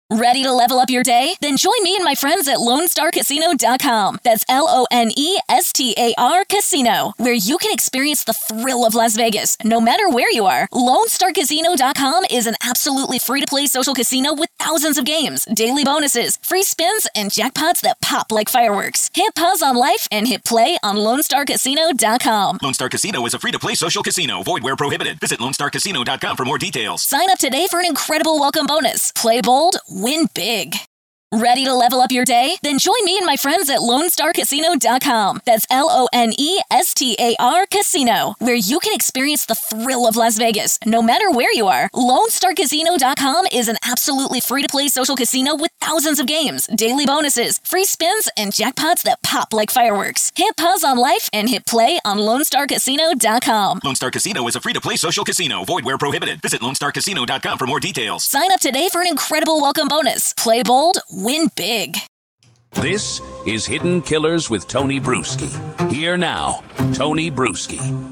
Ready to level up your day? Then join me and my friends at LoneStarCasino.com. That's LONESTAR Casino, where you can experience the thrill of Las Vegas, no matter where you are. LoneStarCasino.com is an absolutely free-to-play social casino with thousands of games, daily bonuses, free spins, and jackpots that pop like fireworks. Hit pause on life and hit play on LoneStarCasino.com. Lone Star Casino is a free-to-play social casino. Void where prohibited. Visit LoneStarCasino.com for more details. Sign up today for an incredible welcome bonus. Play bold, win big. Ready to level up your day? Then join me and my friends at LoneStarCasino.com. That's LONESTAR Casino, where you can experience the thrill of Las Vegas, no matter where you are. LoneStarCasino.com is an absolutely free-to-play social casino with thousands of games, daily bonuses, free spins, and jackpots that pop like fireworks. Hit pause on life and hit play on LoneStarCasino.com. Lone Star Casino is a free-to-play social casino. Void where prohibited. Visit LoneStarCasino.com for more details. Sign up today for an incredible welcome bonus. Play bold, win big. This is Hidden Killers with Tony Bruschi. Here now, Tony Bruschi.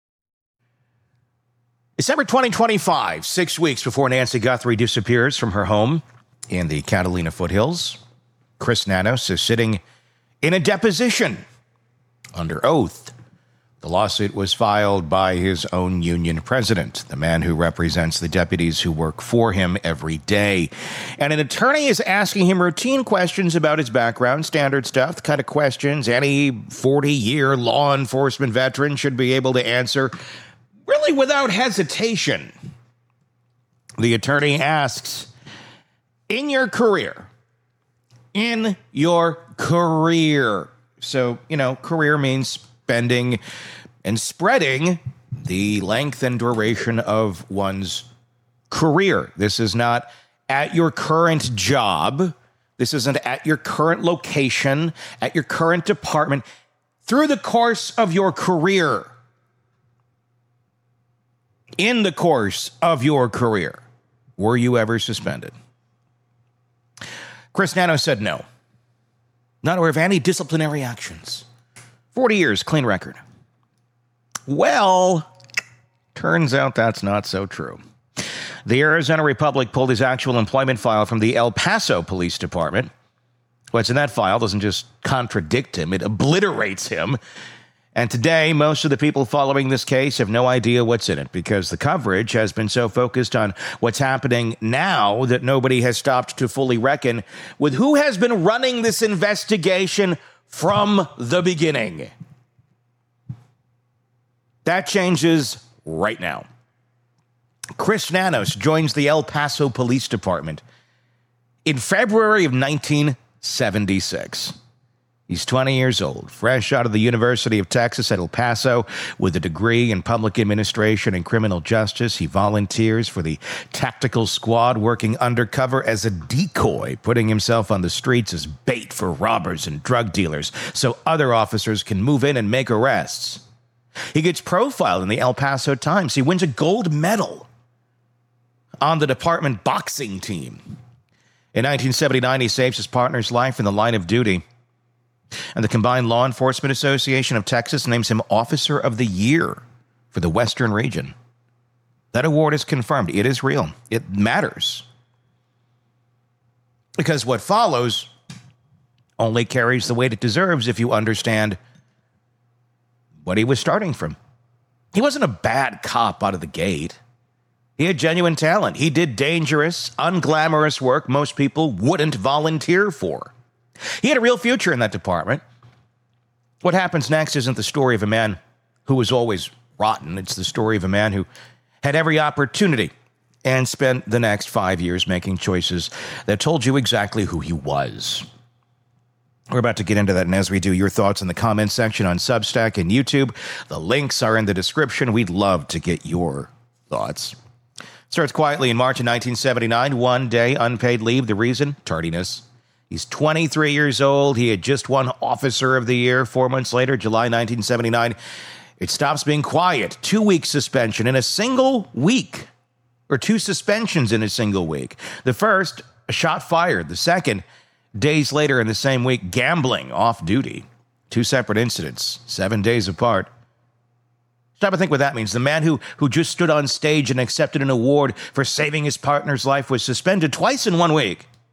December 2025, 6 weeks before Nancy Guthrie disappears from her home in the Catalina foothills, Chris Nanos is sitting in a deposition under oath. The lawsuit was filed by his own union president, the man who represents the deputies who work for him every day. And an attorney is asking him routine questions about his background, standard stuff, the kind of questions any 40-year law enforcement veteran should be able to answer, really without hesitation. The attorney asks, in your career, so, career means spending and spreading the length and duration of one's career. This is not at your current job. This isn't at your current location, at your current department. Through the course of your career. In the course of your career, were you ever suspended? Chris Nanos said no. Not aware of any disciplinary actions. 40 years, clean record. Well, turns out that's not so true. The Arizona Republic pulled his actual employment file from the El Paso Police Department. What's in that file doesn't just contradict him, it obliterates him. And today, most of the people following this case have no idea what's in it because the coverage has been so focused on what's happening now that nobody has stopped to fully reckon with who has been running this investigation from the beginning. That changes right now. Chris Nanos joins the El Paso Police Department in February of 1976. He's 20 years old, fresh out of the University of Texas at El Paso with a degree in public administration and criminal justice. He volunteers for the tactical squad, working undercover as a decoy, putting himself on the streets as bait for robbers and drug dealers so other officers can move in and make arrests. He gets profiled in the El Paso Times. He wins a gold medal on the department boxing team. In 1979, he saves his partner's life in the line of duty. And the Combined Law Enforcement Association of Texas names him Officer of the Year for the Western region. That award is confirmed. It is real. It matters. Because what follows only carries the weight it deserves if you understand what he was starting from. He wasn't a bad cop out of the gate. He had genuine talent. He did dangerous, unglamorous work most people wouldn't volunteer for. He had a real future in that department. What happens next isn't the story of a man who was always rotten. It's the story of a man who had every opportunity and spent the next 5 years making choices that told you exactly who he was. We're about to get into that, and as we do, your thoughts in the comments section on Substack and YouTube. The links are in the description. We'd love to get your thoughts. Starts quietly in March of 1979, 1 day unpaid leave. The reason? Tardiness. He's 23 years old. He had just won Officer of the Year. 4 months later, July 1979, it stops being quiet. 2-week suspension in a single week, or 2 suspensions in a single week. The first, a shot fired. The second, days later in the same week, gambling off duty. 2 separate incidents, 7 days apart. Stop and think what that means. The man who just stood on stage and accepted an award for saving his partner's life was suspended twice in 1 week.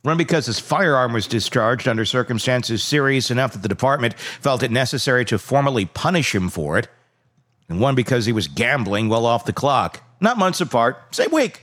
One because his firearm was discharged under circumstances serious enough that the department felt it necessary to formally punish him for it. And one because he was gambling well off the clock. Not months apart, same week.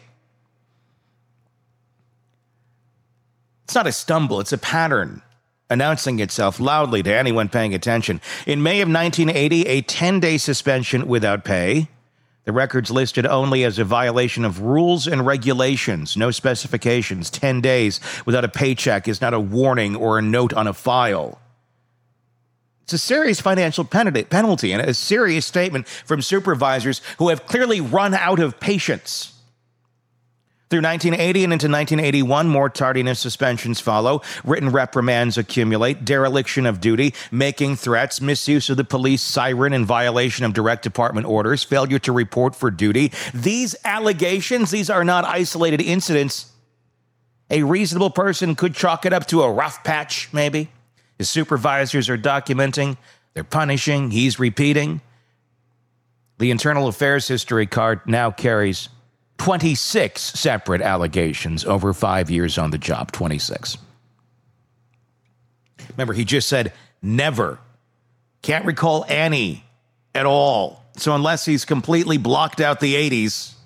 It's not a stumble, it's a pattern, announcing itself loudly to anyone paying attention. In May of 1980, a 10-day suspension without pay. The record's listed only as a violation of rules and regulations, no specifications. 10 days without a paycheck is not a warning or a note on a file. It's a serious financial penalty and a serious statement from supervisors who have clearly run out of patience. Through 1980 and into 1981, more tardiness suspensions follow. Written reprimands accumulate. Dereliction of duty, making threats, misuse of the police siren in violation of direct department orders, failure to report for duty. These allegations, these are not isolated incidents. A reasonable person could chalk it up to a rough patch, maybe. His supervisors are documenting. They're punishing. He's repeating. The Internal Affairs history card now carries 26 separate allegations over 5 years on the job. 26. Remember, he just said never. Can't recall any at all. So unless he's completely blocked out the 80s,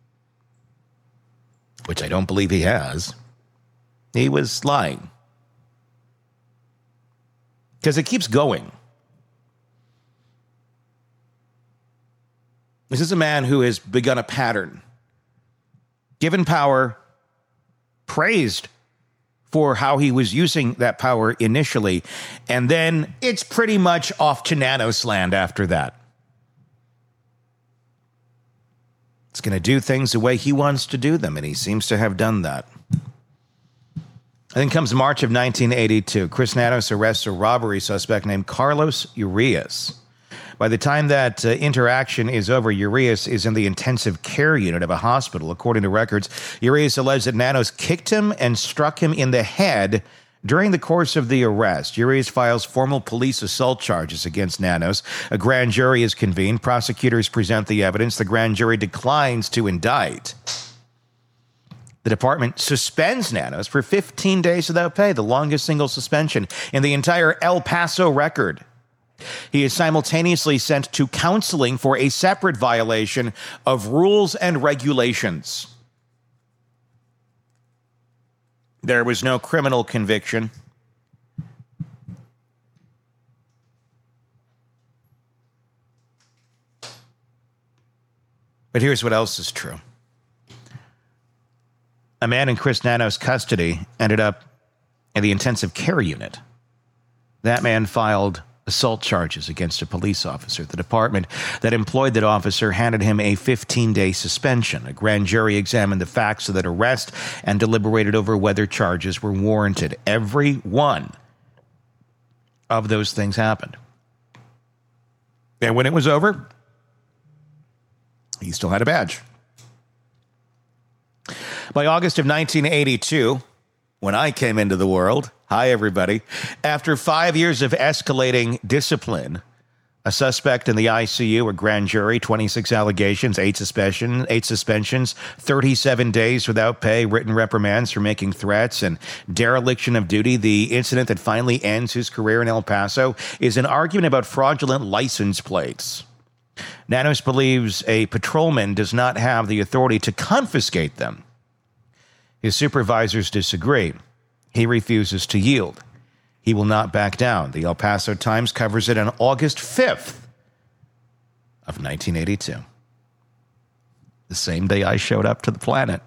which I don't believe he has, he was lying. Because it keeps going. This is a man who has begun a pattern. Given power, praised for how he was using that power initially, and then it's pretty much off to Nanos land after that. It's going to do things the way he wants to do them, and he seems to have done that. Then comes March of 1982. Chris Nanos arrests a robbery suspect named Carlos Urias. By the time that interaction is over, Urias is in the intensive care unit of a hospital. According to records, Urias alleged that Nanos kicked him and struck him in the head during the course of the arrest. Urias files formal police assault charges against Nanos. A grand jury is convened. Prosecutors present the evidence. The grand jury declines to indict. The department suspends Nanos for 15 days without pay, the longest single suspension in the entire El Paso record. He is simultaneously sent to counseling for a separate violation of rules and regulations. There was no criminal conviction. But here's what else is true. A man in Chris Nanos' custody ended up in the intensive care unit. That man filed assault charges against a police officer. The department that employed that officer handed him a 15-day suspension. A grand jury examined the facts of that arrest and deliberated over whether charges were warranted. Every one of those things happened. And when it was over, he still had a badge. By August of 1982, when I came into the world, hi, everybody. After 5 years of escalating discipline, a suspect in the ICU, a grand jury, 26 allegations, 8 suspensions, 37 days without pay, written reprimands for making threats, and dereliction of duty. The incident that finally ends his career in El Paso is an argument about fraudulent license plates. Nanos believes a patrolman does not have the authority to confiscate them. His supervisors disagree. He refuses to yield. He will not back down. The El Paso Times covers it on August 5th of 1982. The same day I showed up to the planet.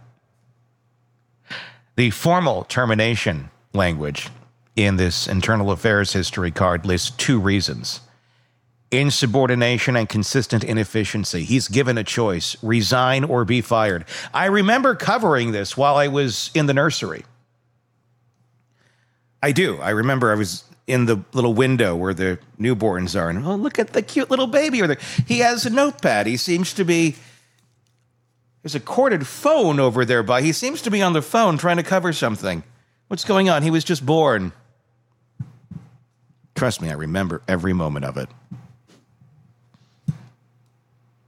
The formal termination language in this Internal Affairs history card lists 2 reasons. Insubordination and consistent inefficiency. He's given a choice, resign or be fired. I remember covering this while I was in the nursery. I do. I remember I was in the little window where the newborns are, and oh, look at the cute little baby. He has a notepad. He seems to be, there's a corded phone over there he seems to be on the phone trying to cover something. What's going on? He was just born. Trust me, I remember every moment of it.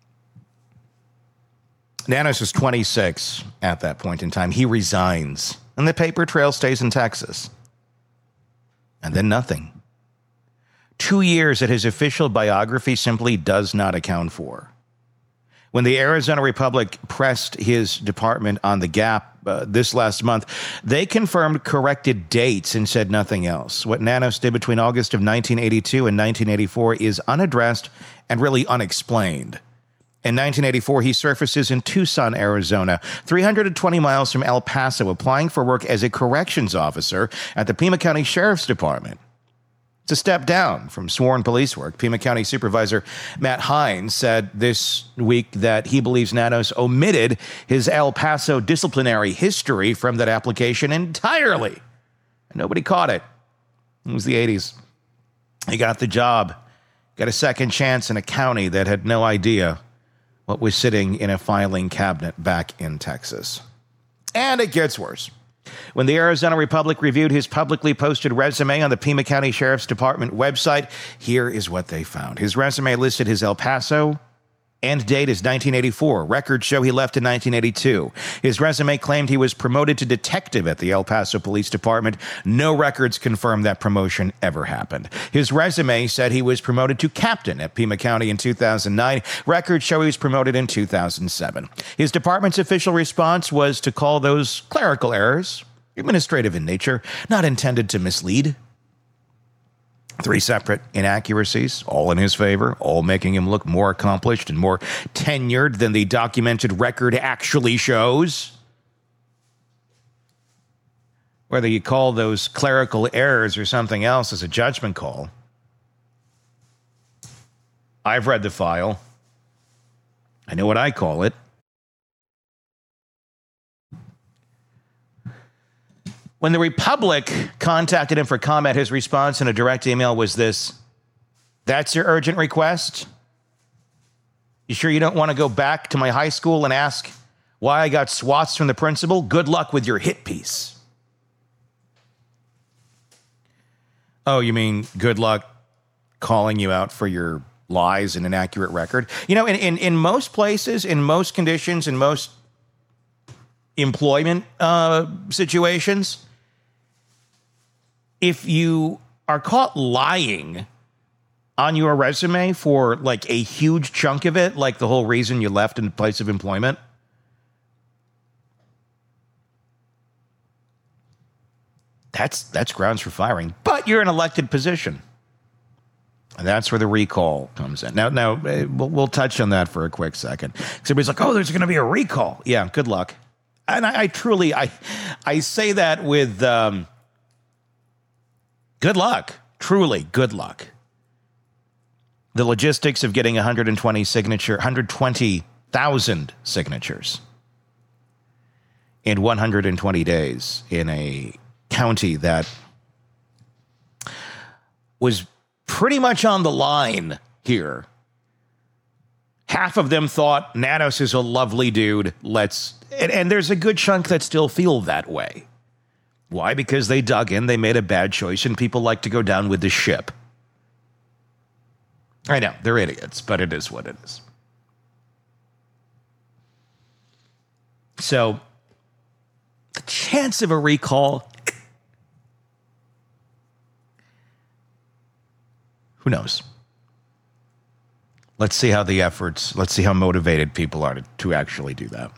Nanos is 26 at that point in time. He resigns. and the paper trail stays in Texas. And then nothing. 2 years that his official biography simply does not account for. When the Arizona Republic pressed his department on the gap this last month, they confirmed corrected dates and said nothing else. What Nanos did between August of 1982 and 1984 is unaddressed and really unexplained. In 1984, he surfaces in Tucson, Arizona, 320 miles from El Paso, applying for work as a corrections officer at the Pima County Sheriff's Department. It's a step down from sworn police work. Pima County Supervisor Matt Hines said this week that he believes Nanos omitted his El Paso disciplinary history from that application entirely. Nobody caught it. It was the 80s. He got the job, got a second chance in a county that had no idea what was sitting in a filing cabinet back in Texas. And it gets worse. When the Arizona Republic reviewed his publicly posted resume on the Pima County Sheriff's Department website, here is what they found. His resume listed his El Paso end date is 1984. Records show he left in 1982. His resume claimed he was promoted to detective at the El Paso Police Department. No records confirm that promotion ever happened. His resume said he was promoted to captain at Pima County in 2009. Records show he was promoted in 2007. His department's official response was to call those clerical errors, administrative in nature, not intended to mislead. 3 separate inaccuracies, all in his favor, all making him look more accomplished and more tenured than the documented record actually shows. Whether you call those clerical errors or something else is a judgment call. I've read the file. I know what I call it. When the Republic contacted him for comment, his response in a direct email was this: "That's your urgent request? You sure you don't want to go back to my high school and ask why I got swats from the principal? Good luck with your hit piece." Oh, you mean good luck calling you out for your lies and inaccurate record? You know, in most places, in most conditions, in most employment situations, if you are caught lying on your resume for like a huge chunk of it, like the whole reason you left in place of employment, that's grounds for firing. But you're in an elected position. And that's where the recall comes in. Now we'll touch on that for a quick second. Because everybody's like, oh, there's going to be a recall. Yeah, good luck. And I truly say that with good luck. Truly, good luck. The logistics of getting 120,000 signatures in 120 days in a county that was pretty much on the line here. Half of them thought Nanos is a lovely dude. And there's a good chunk that still feel that way. Why? Because they dug in, they made a bad choice, and people like to go down with the ship. I know, they're idiots, but it is what it is. So, the chance of a recall, who knows? Let's see how motivated people are to actually do that.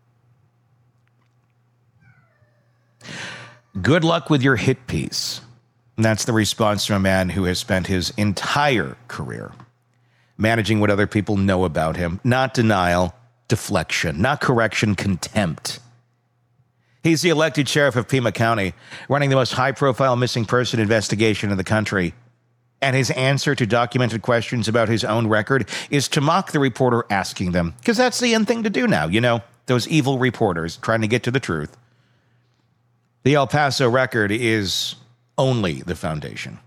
Good luck with your hit piece. And that's the response from a man who has spent his entire career managing what other people know about him. Not denial, deflection. Not correction, contempt. He's the elected sheriff of Pima County, running the most high-profile missing person investigation in the country. And his answer to documented questions about his own record is to mock the reporter asking them. Because that's the end thing to do now, you know, those evil reporters trying to get to the truth. The El Paso record is only the foundation.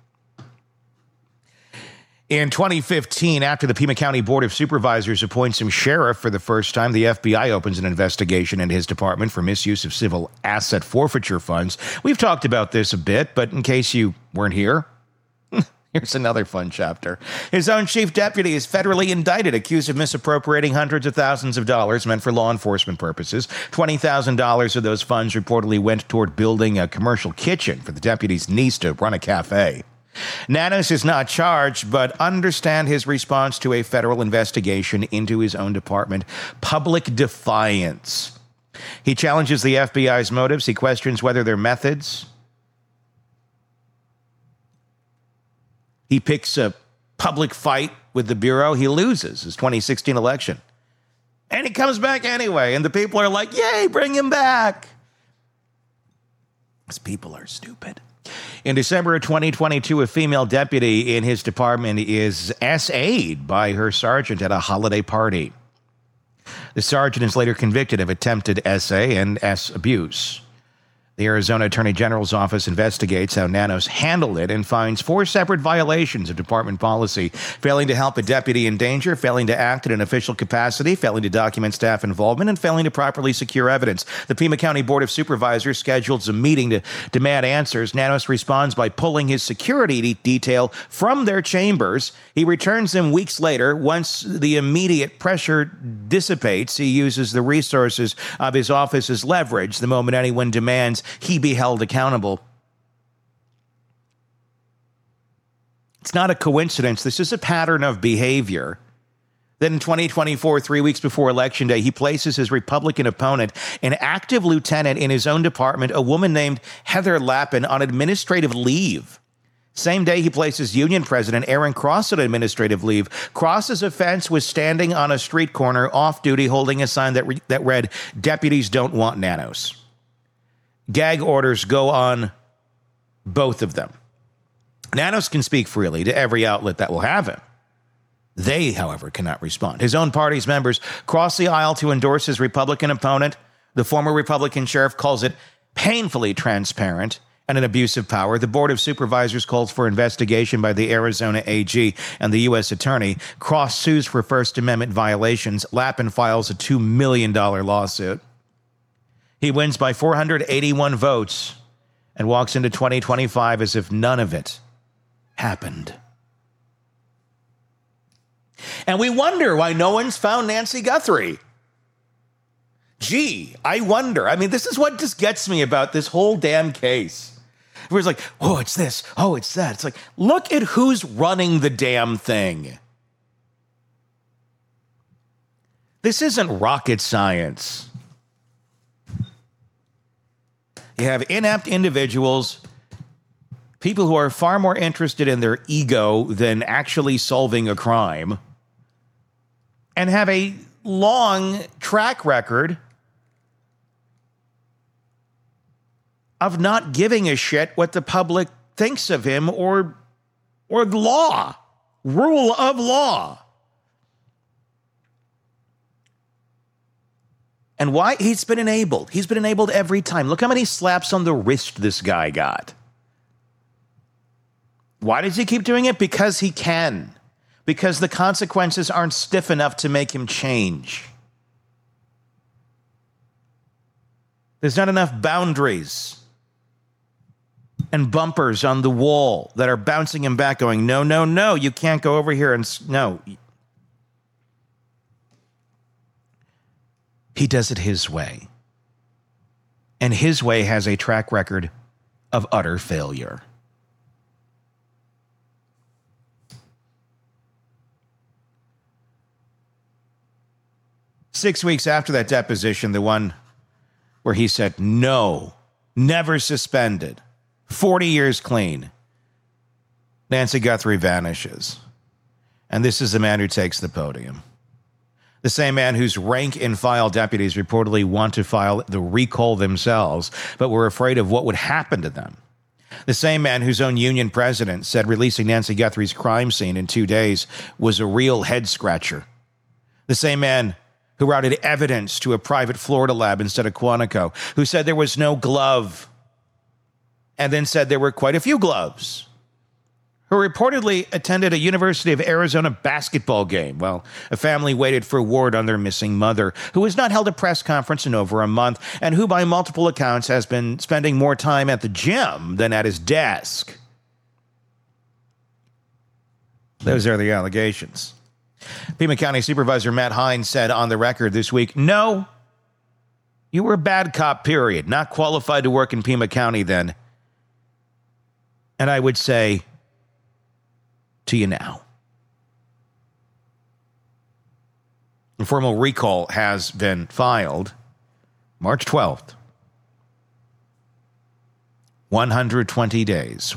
In 2015, after the Pima County Board of Supervisors appoints him sheriff for the first time, the FBI opens an investigation into his department for misuse of civil asset forfeiture funds. We've talked about this a bit, but in case you weren't here, Here's another fun chapter. His own chief deputy is federally indicted, accused of misappropriating hundreds of thousands of dollars meant for law enforcement purposes. $20,000 of those funds reportedly went toward building a commercial kitchen for the deputy's niece to run a cafe. Nanos is not charged, but understand his response to a federal investigation into his own department: public defiance. He challenges the FBI's motives. He questions whether their methods. He picks a public fight with the Bureau. He loses his 2016 election. And he comes back anyway. And the people are like, yay, bring him back. These people are stupid. In December of 2022, a female deputy in his department is SA'd by her sergeant at a holiday party. The sergeant is later convicted of attempted SA and S abuse. The Arizona Attorney General's office investigates how Nanos handled it and finds 4 separate violations of department policy: failing to help a deputy in danger, failing to act in an official capacity, failing to document staff involvement, and failing to properly secure evidence. The Pima County Board of Supervisors schedules a meeting to demand answers. Nanos responds by pulling his security detail from their chambers. He returns them weeks later. Once the immediate pressure dissipates, he uses the resources of his office as leverage. The moment anyone demands he be held accountable. It's not a coincidence. This is a pattern of behavior. Then in 2024, 3 weeks before Election Day, he places his Republican opponent, an active lieutenant in his own department, a woman named Heather Lappin, on administrative leave. Same day, he places Union President Aaron Cross on administrative leave. Cross's offense was standing on a street corner off-duty holding a sign that read, "Deputies don't want Nanos." Gag orders go on both of them. Nanos can speak freely to every outlet that will have him. They, however, cannot respond. His own party's members cross the aisle to endorse his Republican opponent. The former Republican sheriff calls it painfully transparent and an abuse of power. The Board of Supervisors calls for investigation by the Arizona AG and the U.S. Attorney. Cross sues for First Amendment violations. Lappin files a $2 million lawsuit. He wins by 481 votes and walks into 2025 as if none of it happened. And we wonder why no one's found Nancy Guthrie. Gee, I wonder. I mean, this is what just gets me about this whole damn case. Everyone's like, oh, it's this. Oh, it's that. It's like, look at who's running the damn thing. This isn't rocket science. You have inept individuals, people who are far more interested in their ego than actually solving a crime, and have a long track record of not giving a shit what the public thinks of him or law, rule of law. And why? He's been enabled. He's been enabled every time. Look how many slaps on the wrist this guy got. Why does he keep doing it? Because he can. Because the consequences aren't stiff enough to make him change. There's not enough boundaries and bumpers on the wall that are bouncing him back going, no, no, no, you can't go over here and no. He does it his way. And his way has a track record of utter failure. Six weeks after that deposition, the one where he said, no, never suspended, 40 years clean, Nancy Guthrie vanishes. And this is the man who takes the podium. The same man whose rank-and-file deputies reportedly want to file the recall themselves, but were afraid of what would happen to them. The same man whose own union president said releasing Nancy Guthrie's crime scene in 2 days was a real head-scratcher. The same man who routed evidence to a private Florida lab instead of Quantico, who said there was no glove, and then said there were quite a few gloves, who reportedly attended a University of Arizona basketball game while a family waited for word on their missing mother, who has not held a press conference in over a month, and who by multiple accounts has been spending more time at the gym than at his desk. Those are the allegations. Pima County Supervisor Matt Hines said on the record this week, no, you were a bad cop, period. Not qualified to work in Pima County then. And I would say to you now. A formal recall has been filed March 12th. 120 days,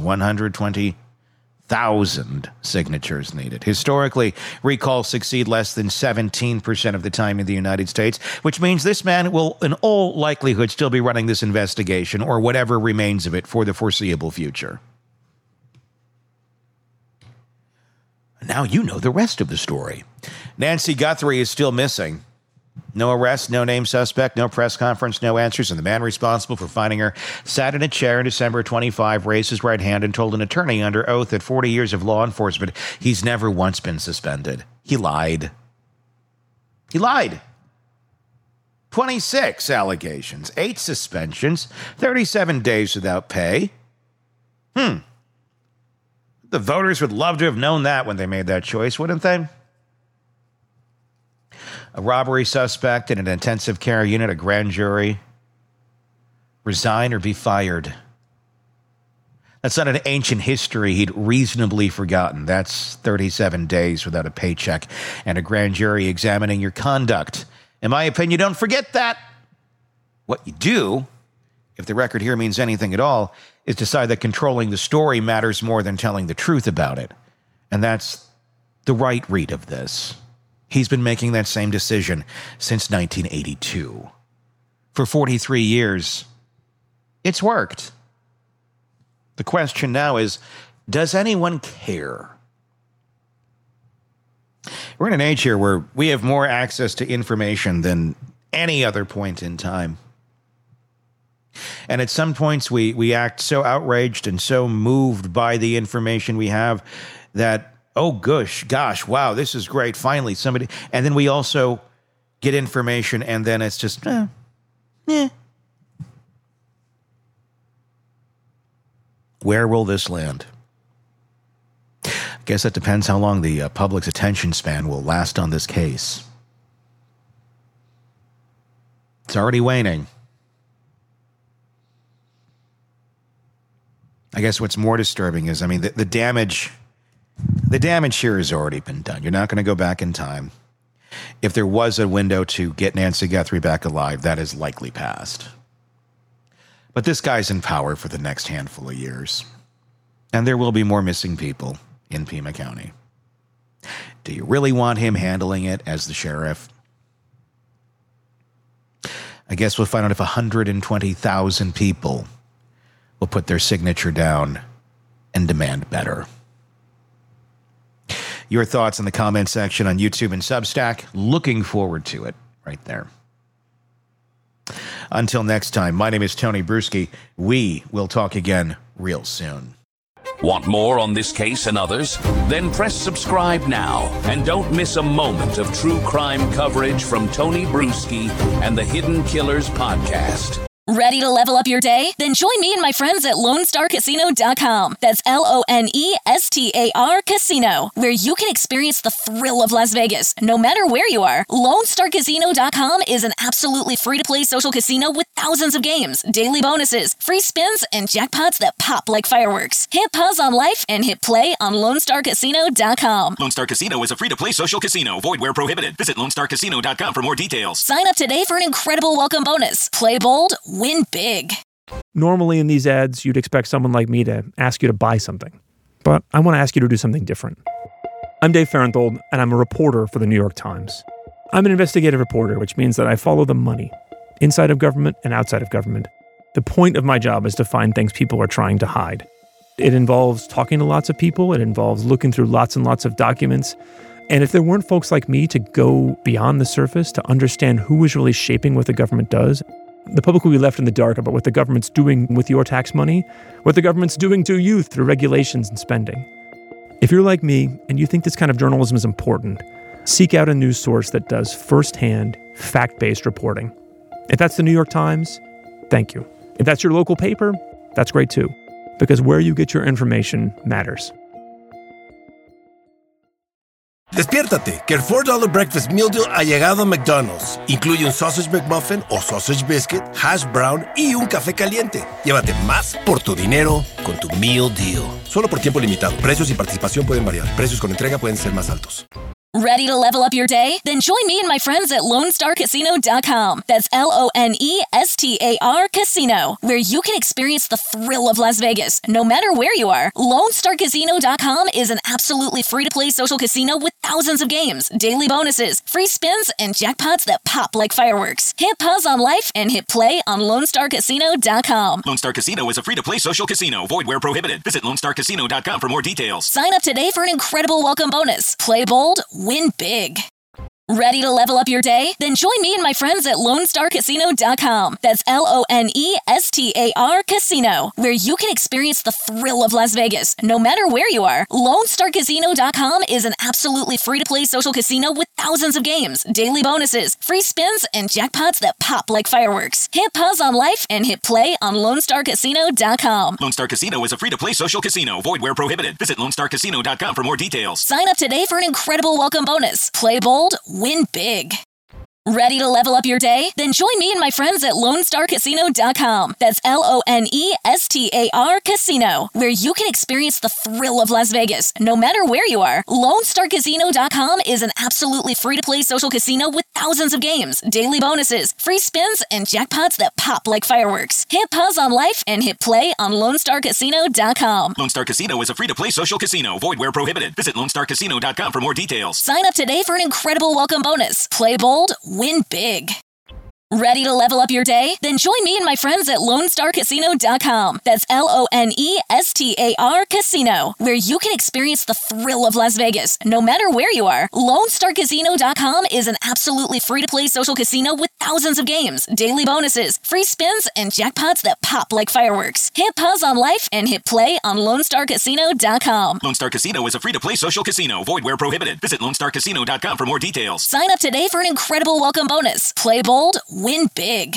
120,000 signatures needed. Historically, recalls succeed less than 17% of the time in the United States, which means this man will, in all likelihood, still be running this investigation or whatever remains of it for the foreseeable future. Now you know the rest of the story. Nancy Guthrie is still missing. No arrest, no named suspect, no press conference, no answers, and the man responsible for finding her sat in a chair in December 25, raised his right hand, and told an attorney under oath that 40 years of law enforcement, he's never once been suspended. He lied. He lied. 26 allegations, 8 suspensions, 37 days without pay. The voters would love to have known that when they made that choice, wouldn't they? A robbery suspect in an intensive care unit, a grand jury. Resign or be fired. That's not an ancient history he'd reasonably forgotten. That's 37 days without a paycheck and a grand jury examining your conduct. In my opinion, don't forget that. What you do, if the record here means anything at all, is decide that controlling the story matters more than telling the truth about it. And that's the right read of this. He's been making that same decision since 1982. For 43 years, it's worked. The question now is, does anyone care? We're in an age here where we have more access to information than any other point in time. And at some points, we act so outraged and so moved by the information we have that, oh, gosh, wow, this is great. Finally, somebody. And then we also get information, and then it's just, Where will this land? I guess that depends how long the public's attention span will last on this case. It's already waning. I guess what's more disturbing is, the damage here has already been done. You're not going to go back in time. If there was a window to get Nancy Guthrie back alive, that is likely past. But this guy's in power for the next handful of years. And there will be more missing people in Pima County. Do you really want him handling it as the sheriff? I guess we'll find out if 120,000 people will put their signature down and demand better. Your thoughts in the comment section on YouTube and Substack. Looking forward to it right there. Until next time, my name is Tony Bruschi. We will talk again real soon. Want more on this case and others? Then press subscribe now and don't miss a moment of true crime coverage from Tony Bruschi and the Hidden Killers podcast. Ready to level up your day? Then join me and my friends at LoneStarCasino.com. That's LoneStar Casino, where you can experience the thrill of Las Vegas, no matter where you are. LoneStarCasino.com is an absolutely free-to-play social casino with thousands of games, daily bonuses, free spins, and jackpots that pop like fireworks. Hit pause on life and hit play on LoneStarCasino.com. Lone Star Casino is a free-to-play social casino. Void where prohibited. Visit LoneStarCasino.com for more details. Sign up today for an incredible welcome bonus. Play bold, win big. Normally in these ads, you'd expect someone like me to ask you to buy something. But I want to ask you to do something different. I'm Dave Farenthold, and I'm a reporter for the New York Times. I'm an investigative reporter, which means that I follow the money, inside of government and outside of government. The point of my job is to find things people are trying to hide. It involves talking to lots of people. It involves looking through lots and lots of documents. And if there weren't folks like me to go beyond the surface to understand who is really shaping what the government does, the public will be left in the dark about what the government's doing with your tax money, what the government's doing to you through regulations and spending. If you're like me and you think this kind of journalism is important, seek out a news source that does firsthand, fact-based reporting. If that's the New York Times, thank you. If that's your local paper, that's great too, because where you get your information matters. Despiértate, que el $4 Breakfast Meal Deal ha llegado a McDonald's. Incluye un Sausage McMuffin o Sausage Biscuit, Hash Brown y un café caliente. Llévate más por tu dinero con tu Meal Deal. Solo por tiempo limitado. Precios y participación pueden variar. Precios con entrega pueden ser más altos. Ready to level up your day? Then join me and my friends at LoneStarCasino.com. That's LoneStar Casino, where you can experience the thrill of Las Vegas, no matter where you are. LoneStarCasino.com is an absolutely free-to-play social casino with thousands of games, daily bonuses, free spins, and jackpots that pop like fireworks. Hit pause on life and hit play on LoneStarCasino.com. Lone Star Casino is a free-to-play social casino. Void where prohibited. Visit LoneStarCasino.com for more details. Sign up today for an incredible welcome bonus. Play bold, win big. Ready to level up your day? Then join me and my friends at LoneStarCasino.com. That's LoneStar Casino, where you can experience the thrill of Las Vegas, no matter where you are. LoneStarCasino.com is an absolutely free-to-play social casino with thousands of games, daily bonuses, free spins, and jackpots that pop like fireworks. Hit pause on life and hit play on LoneStarCasino.com. Lone Star Casino is a free-to-play social casino. Void where prohibited. Visit LoneStarCasino.com for more details. Sign up today for an incredible welcome bonus. Play bold, win big. Ready to level up your day? Then join me and my friends at LoneStarCasino.com. That's LoneStar Casino, where you can experience the thrill of Las Vegas, no matter where you are. LoneStarCasino.com is an absolutely free-to-play social casino with thousands of games, daily bonuses, free spins, and jackpots that pop like fireworks. Hit pause on life and hit play on LoneStarCasino.com. Lone Star Casino is a free-to-play social casino. Void where prohibited. Visit LoneStarCasino.com for more details. Sign up today for an incredible welcome bonus. Play bold, win big. Ready to level up your day? Then join me and my friends at LoneStarCasino.com. That's LoneStar Casino, where you can experience the thrill of Las Vegas, no matter where you are. LoneStarCasino.com is an absolutely free-to-play social casino with thousands of games, daily bonuses, free spins, and jackpots that pop like fireworks. Hit pause on life and hit play on LoneStarCasino.com. Lone Star Casino is a free-to-play social casino. Void where prohibited. Visit LoneStarCasino.com for more details. Sign up today for an incredible welcome bonus. Play bold, win big.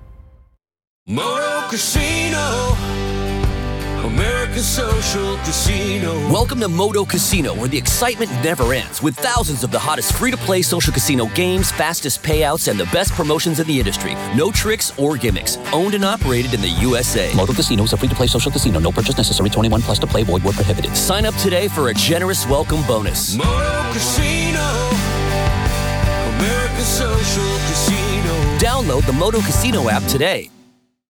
Moto Casino, America's social casino. Welcome to Moto Casino, where the excitement never ends, with thousands of the hottest free-to-play social casino games, fastest payouts, and the best promotions in the industry. No tricks or gimmicks. Owned and operated in the USA. Moto Casino is a free-to-play social casino. No purchase necessary. 21 plus to play. Void where prohibited. Sign up today for a generous welcome bonus. Moto Casino, America's social casino. Download the Moto Casino app today.